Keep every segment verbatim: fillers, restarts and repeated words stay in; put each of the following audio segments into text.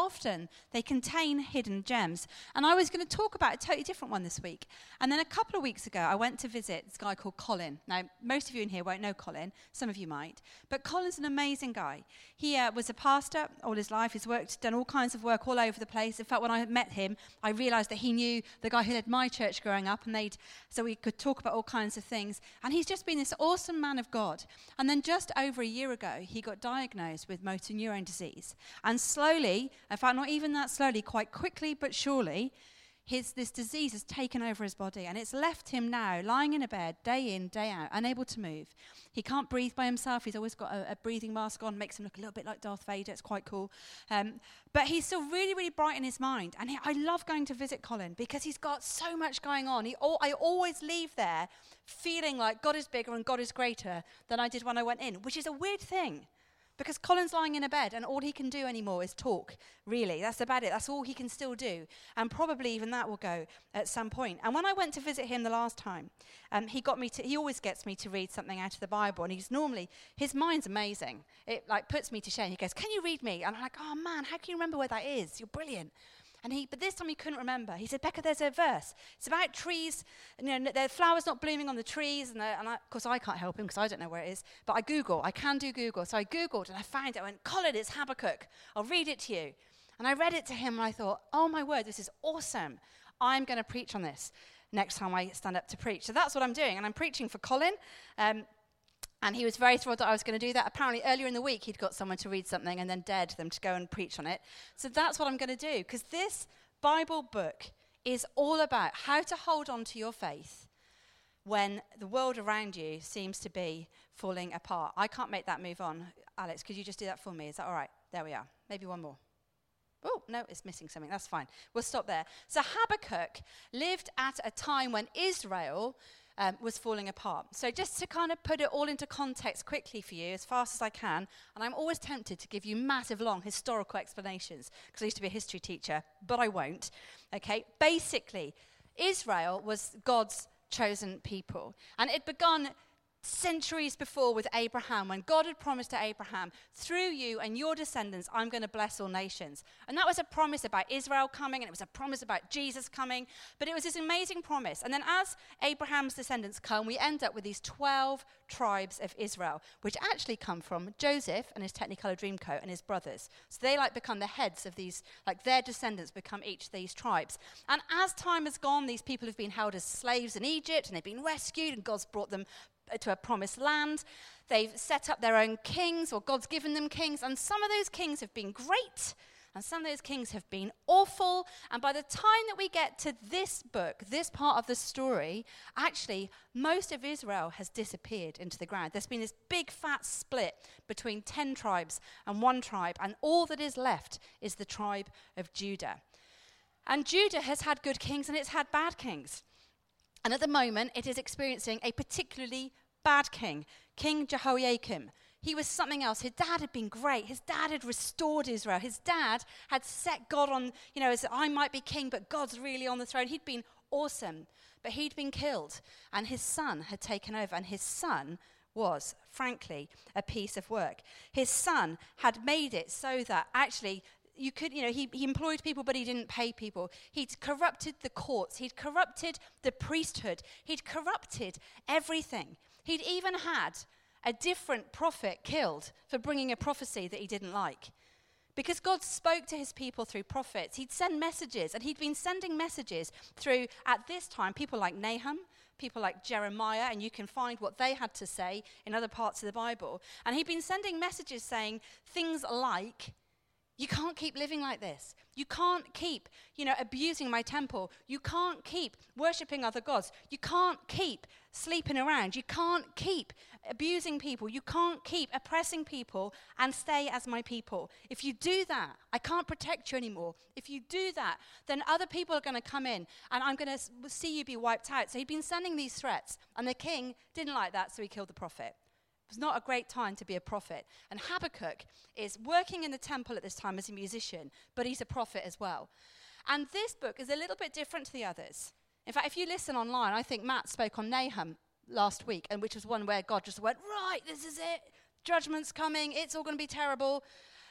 often they contain hidden gems. And I was going to talk about a totally different one this week. And then a couple of weeks ago, I went to visit this guy called Colin. Now, most of you in here won't know Colin. Some of you might. But Colin's an amazing guy. He uh, was a pastor all his life. He's worked, done all kinds of work all over the place. In fact, when I met him, I realized that he knew the guy who led my church growing up, and they'd so we could talk about all kinds of things. And he's just been this awesome man of God. And then just over a year ago, he got diagnosed with motor neurone disease. And slowly, in fact, not even that slowly, quite quickly but surely, his this disease has taken over his body, and it's left him now lying in a bed day in, day out, unable to move. He can't breathe by himself. He's always got a, a breathing mask on, makes him look a little bit like Darth Vader. It's quite cool. Um, but he's still really, really bright in his mind. And he, I love going to visit Colin because he's got so much going on. He, all, I always leave there feeling like God is bigger and God is greater than I did when I went in, which is a weird thing. Because Colin's lying in a bed and all he can do anymore is talk, really. That's about it. That's all he can still do. And probably even that will go at some point. And when I went to visit him the last time, um, he got me to, he always gets me to read something out of the Bible. And he's normally, his mind's amazing. It like puts me to shame. He goes, "Can you read me?" And I'm like, "Oh man, how can you remember where that is? You're brilliant." And he, but this time he couldn't remember. He said, "Becca, there's a verse. It's about trees. You know, the flowers not blooming on the trees." And, and I, of course, I can't help him because I don't know where it is. But I Google. I can do Google. So I Googled and I found it. I went, "Colin, it's Habakkuk. I'll read it to you." And I read it to him and I thought, "Oh my word, this is awesome. I'm going to preach on this next time I stand up to preach." So that's what I'm doing. And I'm preaching for Colin. Um, And he was very thrilled that I was going to do that. Apparently, earlier in the week, he'd got someone to read something and then dared them to go and preach on it. So that's what I'm going to do, because this Bible book is all about how to hold on to your faith when the world around you seems to be falling apart. I can't make that move on. Alex, could you just do that for me? Is that all right? There we are. Maybe one more. Oh, no, it's missing something. That's fine. We'll stop there. So Habakkuk lived at a time when Israel Um, was falling apart. So just to kind of put it all into context quickly for you, as fast as I can, and I'm always tempted to give you massive, long historical explanations, because I used to be a history teacher, but I won't. Okay, basically, Israel was God's chosen people, and it begun centuries before with Abraham, when God had promised to Abraham, "Through you and your descendants, I'm going to bless all nations." And that was a promise about Israel coming, and it was a promise about Jesus coming, but it was this amazing promise. And then as Abraham's descendants come, we end up with these twelve tribes of Israel, which actually come from Joseph and his Technicolor Dreamcoat and his brothers. So they like become the heads of these, like their descendants become each of these tribes. And as time has gone, these people have been held as slaves in Egypt, and they've been rescued, and God's brought them to a promised land. They've set up their own kings, or God's given them kings, and some of those kings have been great, and some of those kings have been awful. And by the time that we get to this book, this part of the story, actually most of Israel has disappeared into the ground. There's been this big fat split between ten tribes and one tribe, and all that is left is the tribe of Judah. And Judah has had good kings and it's had bad kings. And at the moment, it is experiencing a particularly bad king, King Jehoiakim. He was something else. His dad had been great. His dad had restored Israel. His dad had set God on, you know, as I might be king, but God's really on the throne. He'd been awesome, but he'd been killed, and his son had taken over, and his son was, frankly, a piece of work. His son had made it so that actually you could, you know, he, he employed people, but he didn't pay people. He'd corrupted the courts. He'd corrupted the priesthood. He'd corrupted everything. He'd even had a different prophet killed for bringing a prophecy that he didn't like. Because God spoke to his people through prophets, he'd send messages, and he'd been sending messages through, at this time, people like Nahum, people like Jeremiah, and you can find what they had to say in other parts of the Bible. And he'd been sending messages saying things like, "You can't keep living like this. You can't keep, you know, abusing my temple. You can't keep worshipping other gods. You can't keep sleeping around. You can't keep abusing people. You can't keep oppressing people and stay as my people. If you do that, I can't protect you anymore. If you do that, then other people are going to come in and I'm going to see you be wiped out." So he'd been sending these threats, and the king didn't like that, so he killed the prophet. It was not a great time to be a prophet. And Habakkuk is working in the temple at this time as a musician, but he's a prophet as well. And this book is a little bit different to the others. In fact, if you listen online, I think Matt spoke on Nahum last week, and which was one where God just went, right, this is it. Judgment's coming. It's all going to be terrible.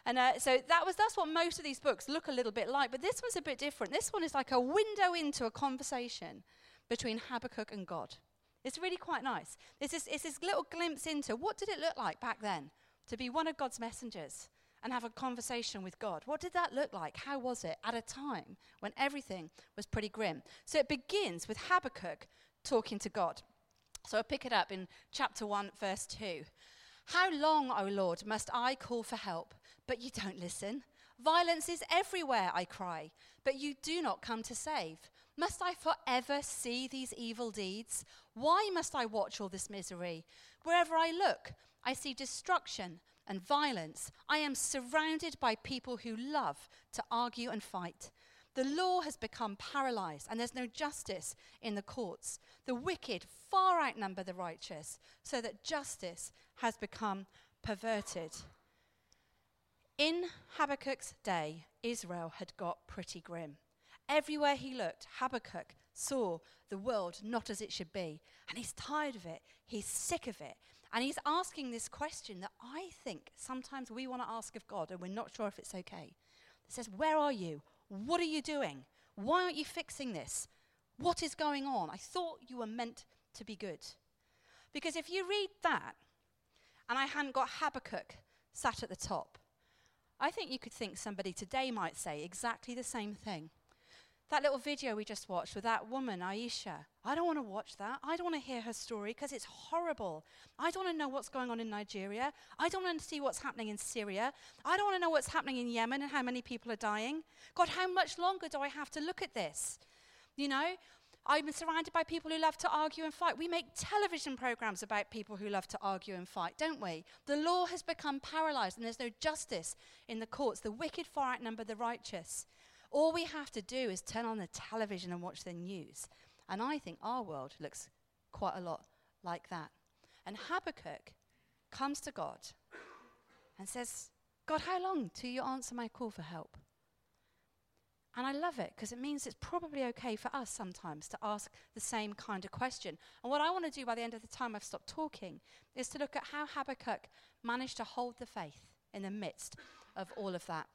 And uh, so that was that's what most of these books look a little bit like. But this one's a bit different. This one is like a window into a conversation between Habakkuk and God. It's really quite nice. It's this, it's this little glimpse into what did it look like back then to be one of God's messengers and have a conversation with God. What did that look like? How was it at a time when everything was pretty grim? So it begins with Habakkuk talking to God. So I'll pick it up in chapter one, verse two. How long, O Lord, must I call for help, but you don't listen? Violence is everywhere, I cry, but you do not come to save. Must I forever see these evil deeds? Why must I watch all this misery? Wherever I look, I see destruction and violence. I am surrounded by people who love to argue and fight. The law has become paralyzed, and there's no justice in the courts. The wicked far outnumber the righteous, so that justice has become perverted. In Habakkuk's day, Israel had got pretty grim. Everywhere he looked, Habakkuk saw the world not as it should be. And he's tired of it. He's sick of it. And he's asking this question that I think sometimes we want to ask of God, and we're not sure if it's okay. It says, where are you? What are you doing? Why aren't you fixing this? What is going on? I thought you were meant to be good. Because if you read that, and I hadn't got Habakkuk sat at the top, I think you could think somebody today might say exactly the same thing. That little video we just watched with that woman, Aisha, I don't want to watch that. I don't want to hear her story because it's horrible. I don't want to know what's going on in Nigeria. I don't want to see what's happening in Syria. I don't want to know what's happening in Yemen and how many people are dying. God, how much longer do I have to look at this? You know, I'm surrounded by people who love to argue and fight. We make television programs about people who love to argue and fight, don't we? The law has become paralyzed and there's no justice in the courts. The wicked far outnumber the righteous. All we have to do is turn on the television and watch the news. And I think our world looks quite a lot like that. And Habakkuk comes to God and says, God, how long till you answer my call for help? And I love it because it means it's probably okay for us sometimes to ask the same kind of question. And what I want to do by the end of the time I've stopped talking is to look at how Habakkuk managed to hold the faith in the midst of all of that.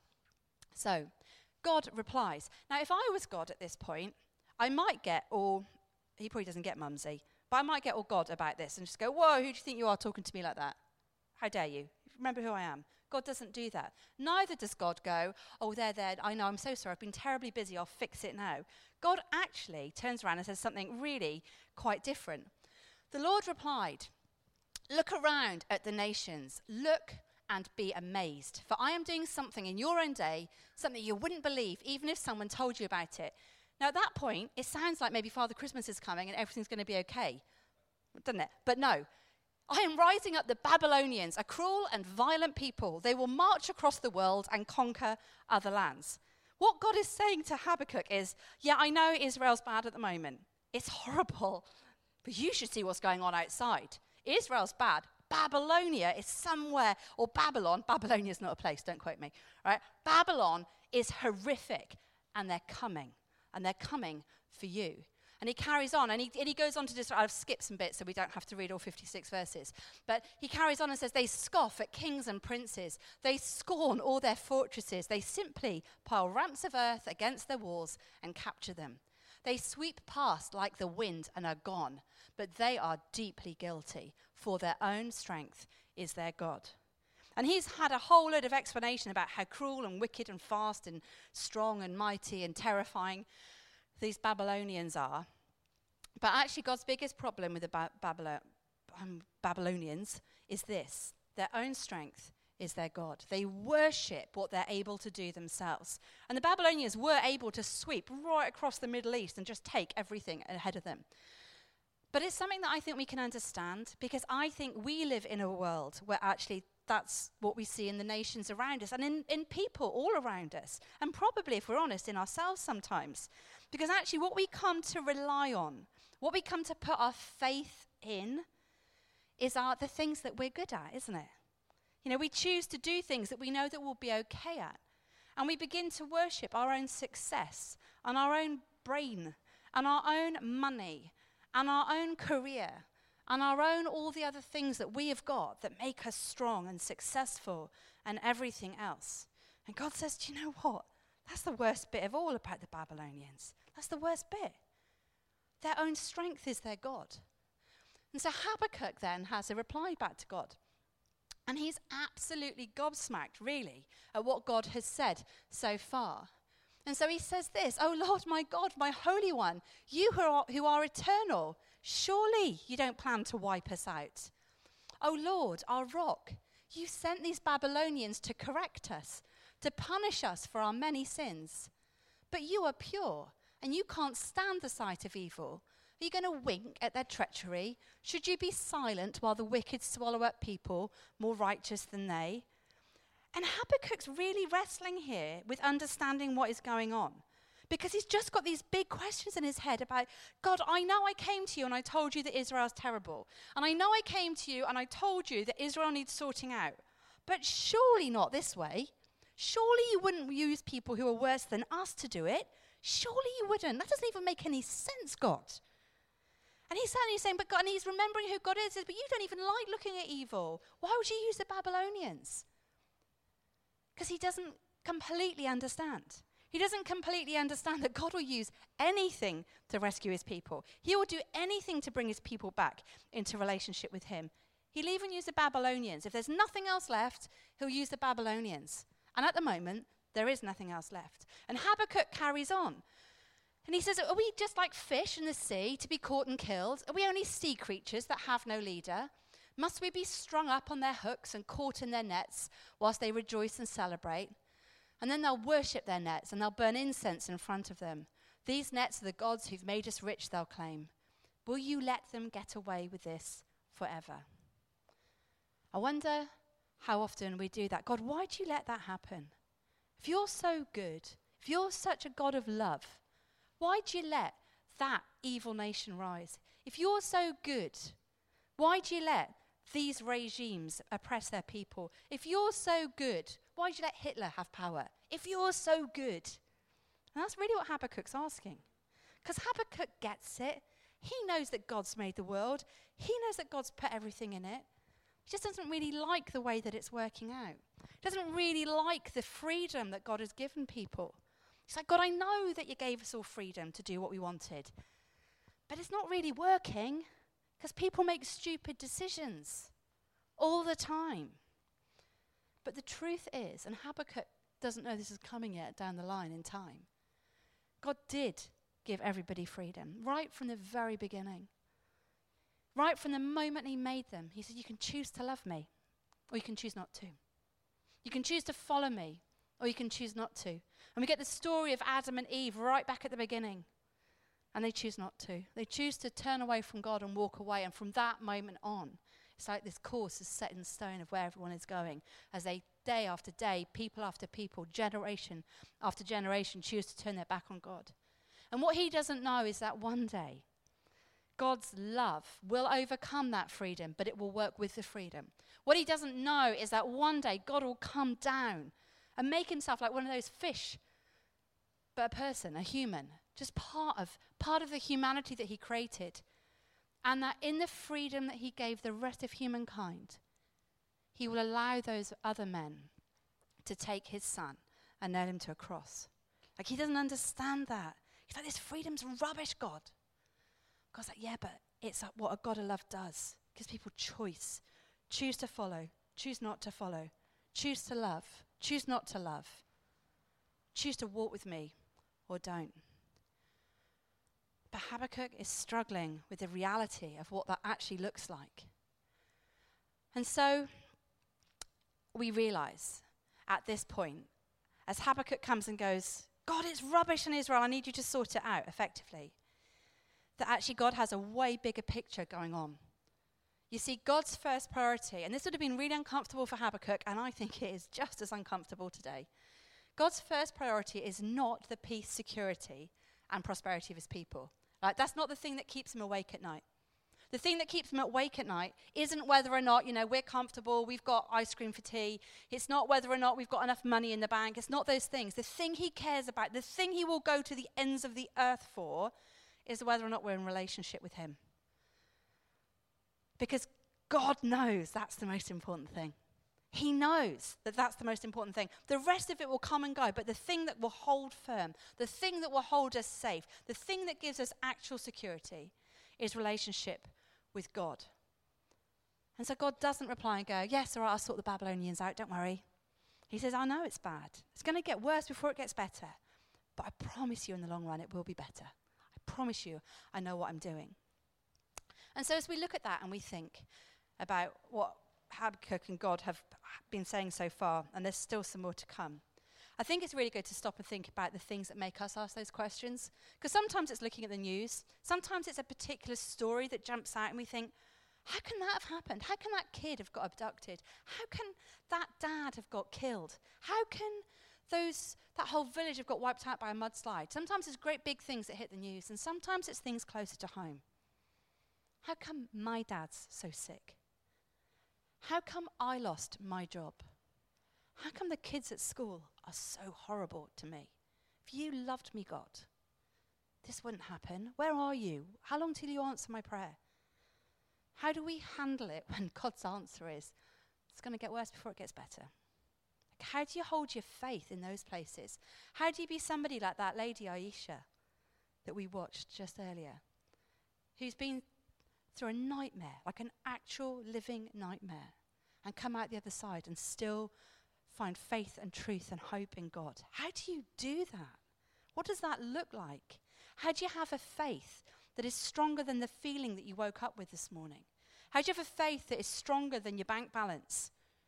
So, God replies. Now, if I was God at this point, I might get all, he probably doesn't get mumsy, but I might get all God about this and just go, whoa, who do you think you are talking to me like that? How dare you? Remember who I am. God doesn't do that. Neither does God go, oh, there, there, I know, I'm so sorry, I've been terribly busy, I'll fix it now. God actually turns around and says something really quite different. The Lord replied, look around at the nations, look and be amazed. For I am doing something in your own day, something you wouldn't believe, even if someone told you about it. Now, at that point, it sounds like maybe Father Christmas is coming and everything's going to be okay, doesn't it? But no. I am rising up the Babylonians, a cruel and violent people. They will march across the world and conquer other lands. What God is saying to Habakkuk is, yeah, I know Israel's bad at the moment. It's horrible. But you should see what's going on outside. Israel's bad. Babylonia is somewhere, or Babylon, Babylonia is not a place, don't quote me, right? Babylon is horrific, and they're coming, and they're coming for you. And he carries on, and he, and he goes on to just, I've skipped some bits so we don't have to read all fifty-six verses, but he carries on and says, they scoff at kings and princes, they scorn all their fortresses, they simply pile ramps of earth against their walls and capture them. They sweep past like the wind and are gone, but they are deeply guilty, for their own strength is their God. And he's had a whole load of explanation about how cruel and wicked and fast and strong and mighty and terrifying these Babylonians are. But actually God's biggest problem with the ba- Babylon, um, Babylonians is this. Their own strength is their God. They worship what they're able to do themselves. And the Babylonians were able to sweep right across the Middle East and just take everything ahead of them. But it's something that I think we can understand, because I think we live in a world where actually that's what we see in the nations around us and in, in people all around us. And probably, if we're honest, in ourselves sometimes. Because actually what we come to rely on, what we come to put our faith in, is our, the things that we're good at, isn't it? You know, we choose to do things that we know that we'll be okay at. And we begin to worship our own success and our own brain and our own money and our own career and our own, all the other things that we have got that make us strong and successful and everything else. And God says, do you know what? That's the worst bit of all about the Babylonians. That's the worst bit. Their own strength is their God. And so Habakkuk then has a reply back to God. And he's absolutely gobsmacked, really, at what God has said so far. And so he says this, "Oh Lord, my God, my Holy One, you who are, who are eternal, surely you don't plan to wipe us out. Oh Lord, our rock, you sent these Babylonians to correct us, to punish us for our many sins. But you are pure, and you can't stand the sight of evil. Are you going to wink at their treachery? Should you be silent while the wicked swallow up people more righteous than they?" And Habakkuk's really wrestling here with understanding what is going on, because he's just got these big questions in his head about, God, I know I came to you and I told you that Israel's terrible. And I know I came to you and I told you that Israel needs sorting out. But surely not this way. Surely you wouldn't use people who are worse than us to do it. Surely you wouldn't. That doesn't even make any sense, God. And he's certainly saying, but God, and he's remembering who God is, but you don't even like looking at evil. Why would you use the Babylonians? Because he doesn't completely understand. He doesn't completely understand that God will use anything to rescue his people. He will do anything to bring his people back into relationship with him. He'll even use the Babylonians. If there's nothing else left, he'll use the Babylonians. And at the moment, there is nothing else left. And Habakkuk carries on. And he says, are we just like fish in the sea to be caught and killed? Are we only sea creatures that have no leader? Must we be strung up on their hooks and caught in their nets whilst they rejoice and celebrate? And then they'll worship their nets and they'll burn incense in front of them. These nets are the gods who've made us rich, they'll claim. Will you let them get away with this forever? I wonder how often we do that. God, why do you let that happen? If you're so good, if you're such a God of love, why do you let that evil nation rise? If you're so good, why do you let these regimes oppress their people? If you're so good, why do you let Hitler have power? If you're so good. And that's really what Habakkuk's asking. Because Habakkuk gets it. He knows that God's made the world. He knows that God's put everything in it. He just doesn't really like the way that it's working out. He doesn't really like the freedom that God has given people. He's like, God, I know that you gave us all freedom to do what we wanted. But it's not really working because people make stupid decisions all the time. But the truth is, and Habakkuk doesn't know this is coming yet down the line in time, God did give everybody freedom right from the very beginning. Right from the moment he made them, he said, you can choose to love me or you can choose not to. You can choose to follow me or you can choose not to. And we get the story of Adam and Eve right back at the beginning. And they choose not to. They choose to turn away from God and walk away. And from that moment on, it's like this course is set in stone of where everyone is going. As they, day after day, people after people, generation after generation, choose to turn their back on God. And what he doesn't know is that one day, God's love will overcome that freedom, but it will work with the freedom. What he doesn't know is that one day God will come down and make himself like one of those fish, but a person, a human, just part of part of the humanity that he created. And that in the freedom that he gave the rest of humankind, he will allow those other men to take his son and nail him to a cross. Like, he doesn't understand that. He's like, this freedom's rubbish, God. God's like, yeah, but it's what a God of love does. Gives people choice. Choose to follow. Choose not to follow. Choose to love. Choose not to love. Choose to walk with me or don't. But Habakkuk is struggling with the reality of what that actually looks like. And so we realize at this point, as Habakkuk comes and goes, God, it's rubbish in Israel, I need you to sort it out effectively, that actually God has a way bigger picture going on. You see, God's first priority, and this would have been really uncomfortable for Habakkuk, and I think it is just as uncomfortable today. God's first priority is not the peace, security, and prosperity of his people. Like, that's not the thing that keeps him awake at night. The thing that keeps him awake at night isn't whether or not, you know, we're comfortable, we've got ice cream for tea. It's not whether or not we've got enough money in the bank. It's not those things. The thing he cares about, the thing he will go to the ends of the earth for, is whether or not we're in relationship with him. Because God knows that's the most important thing. He knows that that's the most important thing. The rest of it will come and go, but the thing that will hold firm, the thing that will hold us safe, the thing that gives us actual security is relationship with God. And so God doesn't reply and go, yes, all right, I'll sort the Babylonians out, don't worry. He says, I know it's bad. It's going to get worse before it gets better. But I promise you in the long run it will be better. I promise you I know what I'm doing. And so as we look at that and we think about what Habakkuk and God have been saying so far, and there's still some more to come, I think it's really good to stop and think about the things that make us ask those questions. Because sometimes it's looking at the news. Sometimes it's a particular story that jumps out and we think, how can that have happened? How can that kid have got abducted? How can that dad have got killed? How can those that whole village have got wiped out by a mudslide? Sometimes it's great big things that hit the news, and sometimes it's things closer to home. How come my dad's so sick? How come I lost my job? How come the kids at school are so horrible to me? If you loved me, God, this wouldn't happen. Where are you? How long till you answer my prayer? How do we handle it when God's answer is, it's going to get worse before it gets better? Like, how do you hold your faith in those places? How do you be somebody like that lady Aisha that we watched just earlier, who's been through a nightmare, like an actual living nightmare, and come out the other side and still find faith and truth and hope in God? How do you do that? What does that look like? How do you have a faith that is stronger than the feeling that you woke up with this morning? How do you have a faith that is stronger than your bank balance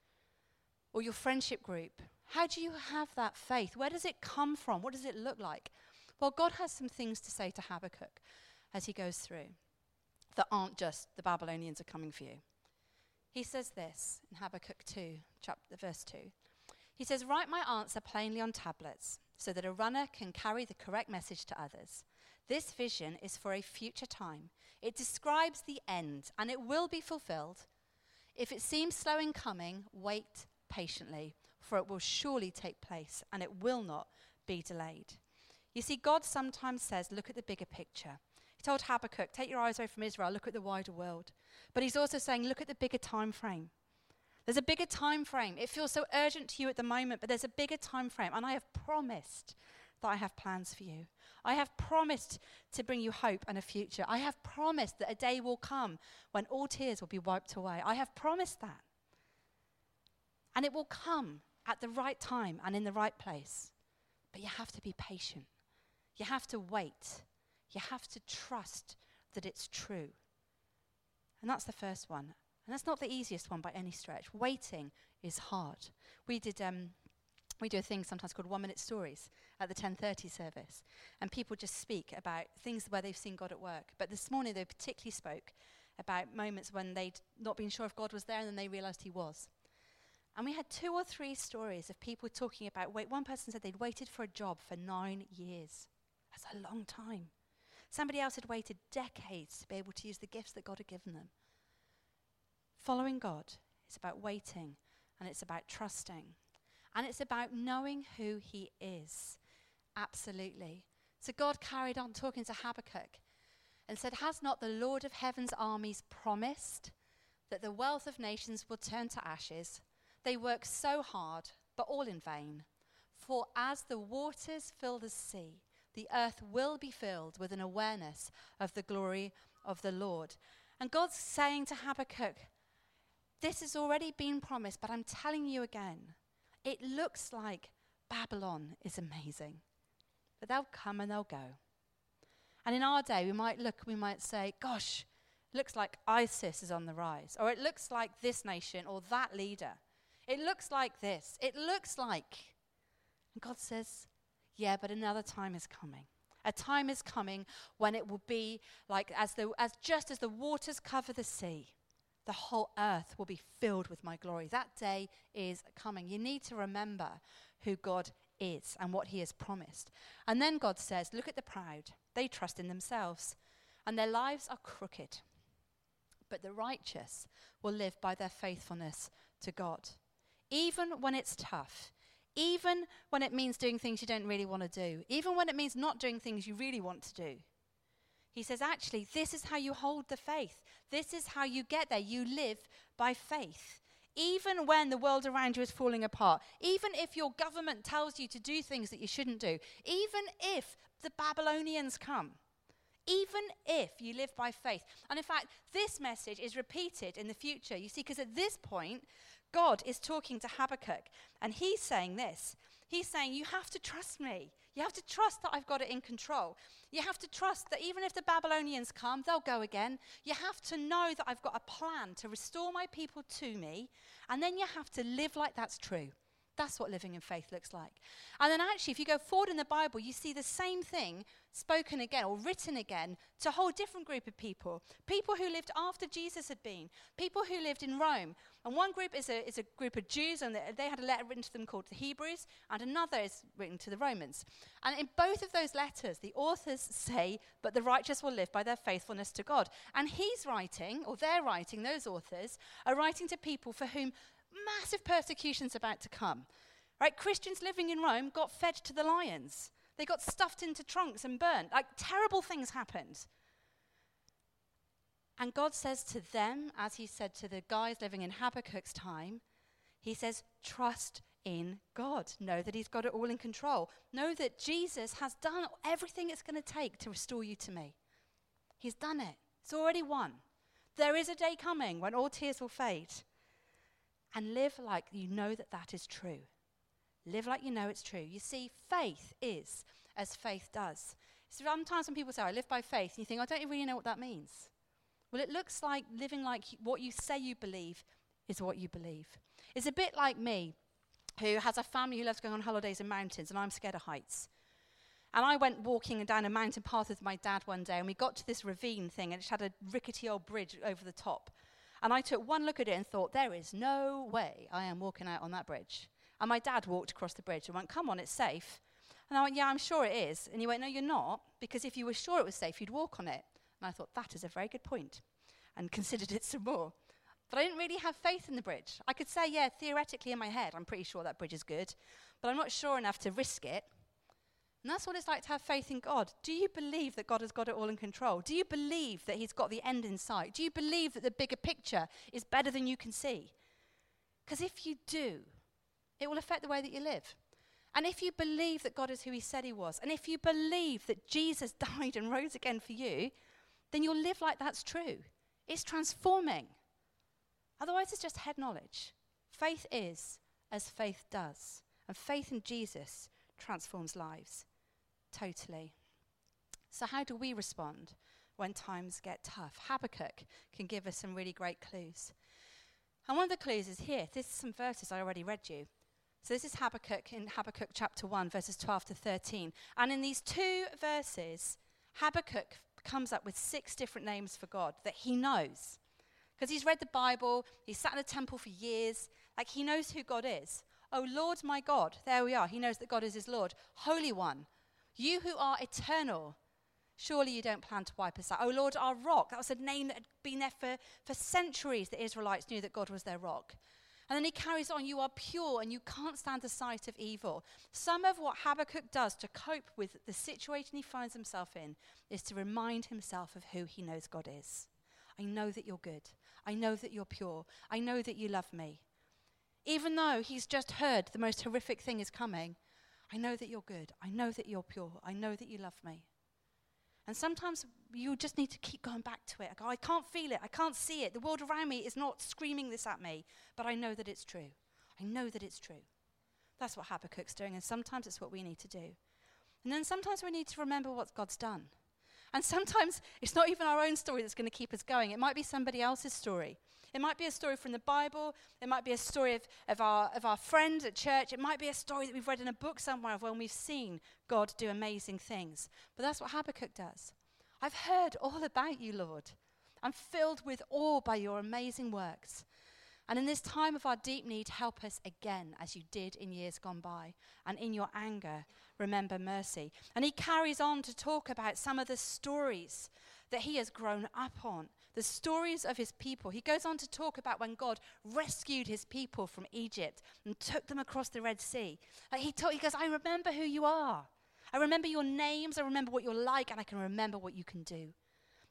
or your friendship group? How do you have that faith? Where does it come from? What does it look like? Well, God has some things to say to Habakkuk as he goes through that aren't just the Babylonians are coming for you. He says this in Habakkuk two, chapter, verse two. He says, write my answer plainly on tablets so that a runner can carry the correct message to others. This vision is for a future time. It describes the end, and it will be fulfilled. If it seems slow in coming, wait patiently, for it will surely take place, and it will not be delayed. You see, God sometimes says, look at the bigger picture. He told Habakkuk, take your eyes away from Israel, look at the wider world. But he's also saying, look at the bigger time frame. There's a bigger time frame. It feels so urgent to you at the moment, but there's a bigger time frame, and I have promised that I have plans for you. I have promised to bring you hope and a future. I have promised that a day will come when all tears will be wiped away. I have promised that. And it will come at the right time and in the right place. But you have to be patient. You have to wait. You have to trust that it's true. And that's the first one. And that's not the easiest one by any stretch. Waiting is hard. We did... Um, We do a thing sometimes called one-minute stories at the ten thirty service. And people just speak about things where they've seen God at work. But this morning they particularly spoke about moments when they'd not been sure if God was there and then they realized he was. And we had two or three stories of people talking about, wait, one person said they'd waited for a job for nine years. That's a long time. Somebody else had waited decades to be able to use the gifts that God had given them. Following God is about waiting, and it's about trusting. And it's about knowing who he is. Absolutely. So God carried on talking to Habakkuk and said, has not the Lord of heaven's armies promised that the wealth of nations will turn to ashes? They work so hard, but all in vain. For as the waters fill the sea, the earth will be filled with an awareness of the glory of the Lord. And God's saying to Habakkuk, this has already been promised, but I'm telling you again, it looks like Babylon is amazing, but they'll come and they'll go. And in our day, we might look, we might say, gosh, it looks like ISIS is on the rise, or it looks like this nation or that leader. It looks like this. It looks like. And God says, yeah, but another time is coming. A time is coming when it will be like as the as just as the waters cover the sea, the whole earth will be filled with my glory. That day is coming. You need to remember who God is and what he has promised. And then God says, look at the proud. They trust in themselves, and their lives are crooked. But the righteous will live by their faithfulness to God. Even when it's tough, even when it means doing things you don't really want to do, even when it means not doing things you really want to do, He says, actually, this is how you hold the faith. This is how you get there. You live by faith. Even when the world around you is falling apart, even if your government tells you to do things that you shouldn't do, even if the Babylonians come, even if you live by faith. And in fact, this message is repeated in the future. You see, because at this point, God is talking to Habakkuk, and he's saying this. He's saying, you have to trust me. You have to trust that I've got it in control. You have to trust that even if the Babylonians come, they'll go again. You have to know that I've got a plan to restore my people to me, and then you have to live like that's true. That's what living in faith looks like. And then actually, if you go forward in the Bible, you see the same thing spoken again or written again to a whole different group of people. People who lived after Jesus had been. People who lived in Rome. And one group is a, is a group of Jews, and they had a letter written to them called the Hebrews, and another is written to the Romans. And in both of those letters, the authors say, but the righteous will live by their faithfulness to God. And he's writing, or they're writing, those authors, are writing to people for whom massive persecution's about to come. Right? Christians living in Rome got fed to the lions. They got stuffed into trunks and burnt. Like, terrible things happened. And God says to them, as he said to the guys living in Habakkuk's time, he says, trust in God. Know that he's got it all in control. Know that Jesus has done everything it's going to take to restore you to me. He's done it. It's already won. There is a day coming when all tears will fade. And live like you know that that is true. Live like you know it's true. You see, faith is as faith does. Sometimes when people say, I live by faith, and you think, I don't really know what that means. Well, it looks like living like what you say you believe is what you believe. It's a bit like me, who has a family who loves going on holidays in mountains, and I'm scared of heights. And I went walking down a mountain path with my dad one day, and we got to this ravine thing, and it had a rickety old bridge over the top. And I took one look at it and thought, there is no way I am walking out on that bridge. And my dad walked across the bridge and went, come on, it's safe. And I went, yeah, I'm sure it is. And he went, no, you're not, because if you were sure it was safe, you'd walk on it. And I thought, that is a very good point, and considered it some more. But I didn't really have faith in the bridge. I could say, yeah, theoretically in my head, I'm pretty sure that bridge is good, but I'm not sure enough to risk it. And that's what it's like to have faith in God. Do you believe that God has got it all in control? Do you believe that he's got the end in sight? Do you believe that the bigger picture is better than you can see? Because if you do, it will affect the way that you live. And if you believe that God is who he said he was, and if you believe that Jesus died and rose again for you, then you'll live like that's true. It's transforming. Otherwise, it's just head knowledge. Faith is as faith does. And faith in Jesus transforms lives. Totally. So how do we respond when times get tough? Habakkuk can give us some really great clues. And one of the clues is here. This is some verses I already read you. So this is Habakkuk in Habakkuk chapter one, verses twelve to thirteen. And in these two verses, Habakkuk comes up with six different names for God that he knows. Because he's read the Bible, he's sat in the temple for years, like he knows who God is. Oh, Lord my God, there we are. He knows that God is his Lord. Holy One, you who are eternal, surely you don't plan to wipe us out. Oh, Lord, our rock. That was a name that had been there for, for centuries. The Israelites knew that God was their rock. And then he carries on, you are pure and you can't stand the sight of evil. Some of what Habakkuk does to cope with the situation he finds himself in is to remind himself of who he knows God is. I know that you're good. I know that you're pure. I know that you love me. Even though he's just heard the most horrific thing is coming, I know that you're good. I know that you're pure. I know that you love me. And sometimes you just need to keep going back to it. I go, I can't feel it. I can't see it. The world around me is not screaming this at me, but I know that it's true. I know that it's true. That's what Habakkuk's doing, and sometimes it's what we need to do. And then sometimes we need to remember what God's done. And sometimes it's not even our own story that's going to keep us going. It might be somebody else's story. It might be a story from the Bible. It might be a story of, of, our, of our friend at church. It might be a story that we've read in a book somewhere of when we've seen God do amazing things. But that's what Habakkuk does. I've heard all about you, Lord. I'm filled with awe by your amazing works. And in this time of our deep need, help us again as you did in years gone by. And in your anger, remember mercy. And he carries on to talk about some of the stories that he has grown up on, the stories of his people. He goes on to talk about when God rescued his people from Egypt and took them across the Red Sea. Like he, told, he goes, I remember who you are. I remember your names. I remember what you're like, and I can remember what you can do.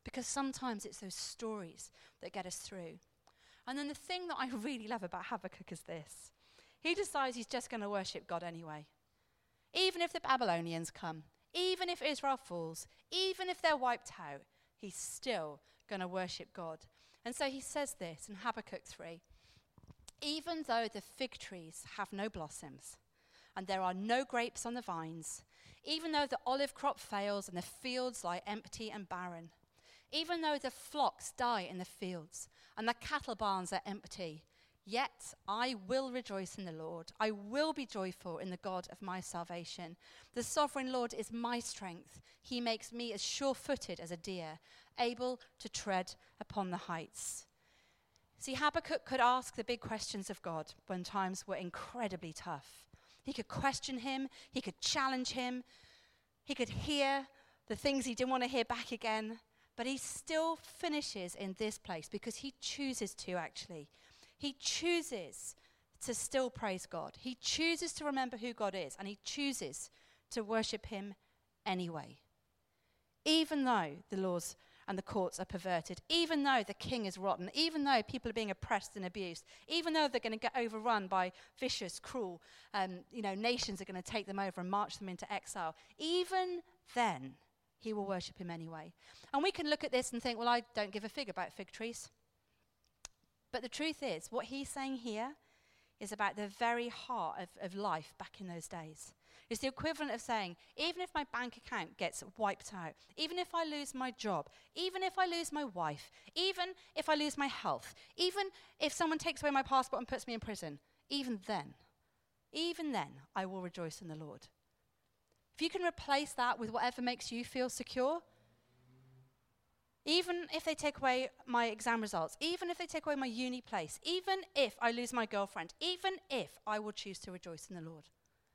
because sometimes it's those stories that get us through. And then the thing that I really love about Habakkuk is this. He decides he's just going to worship God anyway. Even if the Babylonians come, even if Israel falls, even if they're wiped out, he's still going to worship God. And so he says this in Habakkuk three. Even though the fig trees have no blossoms, and there are no grapes on the vines, even though the olive crop fails and the fields lie empty and barren, even though the flocks die in the fields and the cattle barns are empty, yet I will rejoice in the Lord. I will be joyful in the God of my salvation. The sovereign Lord is my strength. He makes me as sure-footed as a deer, able to tread upon the heights. See, Habakkuk could ask the big questions of God when times were incredibly tough. He could question him. He could challenge him. He could hear the things he didn't want to hear back again. But he still finishes in this place because he chooses to, actually. He chooses to still praise God. He chooses to remember who God is, and he chooses to worship him anyway. Even though the laws and the courts are perverted, even though the king is rotten, even though people are being oppressed and abused, even though they're going to get overrun by vicious, cruel, um, you know, nations are going to take them over and march them into exile, even then, he will worship him anyway. And we can look at this and think, well, I don't give a fig about fig trees. But the truth is, what he's saying here is about the very heart of, of life back in those days. It's the equivalent of saying, even if my bank account gets wiped out, even if I lose my job, even if I lose my wife, even if I lose my health, even if someone takes away my passport and puts me in prison, even then, even then, I will rejoice in the Lord. If you can replace that with whatever makes you feel secure, even if they take away my exam results, even if they take away my uni place, even if I lose my girlfriend, even if I will choose to rejoice in the Lord.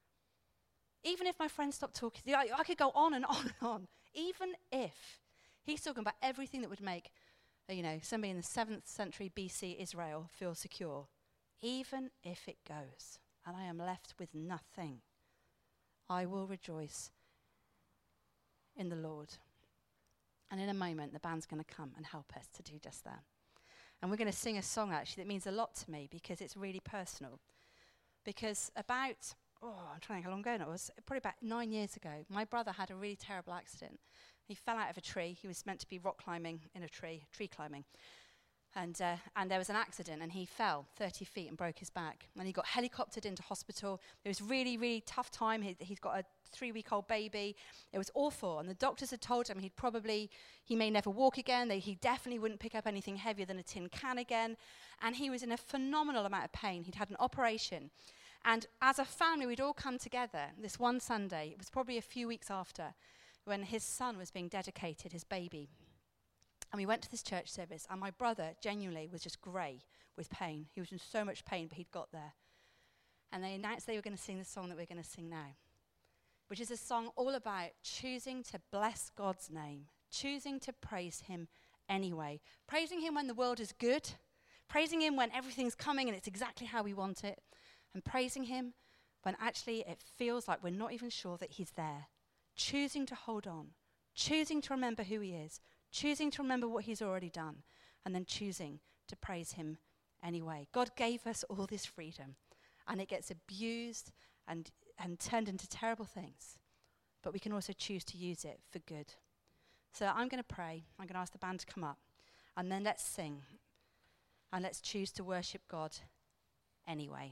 Even if my friends stop talking, I, I could go on and on and on. Even if. He's talking about everything that would make, uh, you know, somebody in the seventh century B C Israel feel secure. Even if it goes, and I am left with nothing, I will rejoice in the Lord. And in a moment, the band's going to come and help us to do just that. And we're going to sing a song, actually, that means a lot to me because it's really personal. Because about, oh, I'm trying to think how long ago it was, probably about nine years ago, my brother had a really terrible accident. He fell out of a tree. He was meant to be rock climbing in a tree, tree climbing. And uh, and there was an accident, and he fell thirty feet and broke his back. And he got helicoptered into hospital. It was really, really tough time. He, he's got a three-week-old baby. It was awful. And the doctors had told him he'd probably, he may never walk again. They, he definitely wouldn't pick up anything heavier than a tin can again. And he was in a phenomenal amount of pain. He'd had an operation. And as a family, we'd all come together this one Sunday. It was probably a few weeks after when his son was being dedicated, his baby. And we went to this church service, and my brother genuinely was just grey with pain. He was in so much pain, but he'd got there. And they announced they were going to sing the song that we're going to sing now, which is a song all about choosing to bless God's name, choosing to praise him anyway, praising him when the world is good, praising him when everything's coming and it's exactly how we want it, and praising him when actually it feels like we're not even sure that he's there, choosing to hold on, choosing to remember who he is, choosing to remember what he's already done, and then choosing to praise him anyway. God gave us all this freedom, and it gets abused and, and turned into terrible things, but we can also choose to use it for good. So I'm going to pray. I'm going to ask the band to come up, and then let's sing, and let's choose to worship God anyway.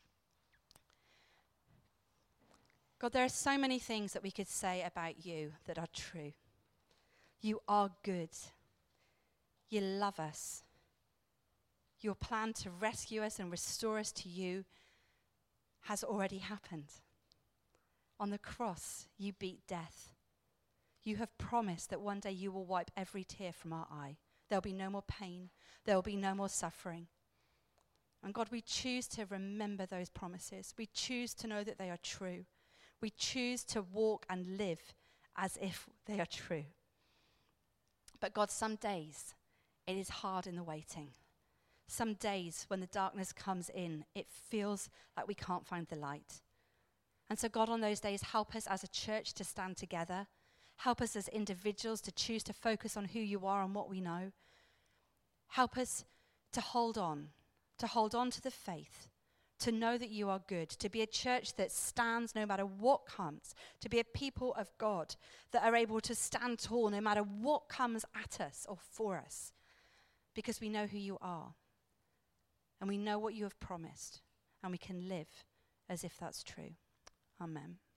God, there are so many things that we could say about you that are true. You are good. You love us. Your plan to rescue us and restore us to you has already happened. On the cross, you beat death. You have promised that one day you will wipe every tear from our eye. There'll be no more pain. There'll be no more suffering. And God, we choose to remember those promises. We choose to know that they are true. We choose to walk and live as if they are true. But God, some days it is hard in the waiting. Some days when the darkness comes in, it feels like we can't find the light. And so God, on those days, help us as a church to stand together. Help us as individuals to choose to focus on who you are and what we know. Help us to hold on, to hold on to the faith, to know that you are good, to be a church that stands no matter what comes, to be a people of God that are able to stand tall no matter what comes at us or for us, because we know who you are and we know what you have promised and we can live as if that's true. Amen.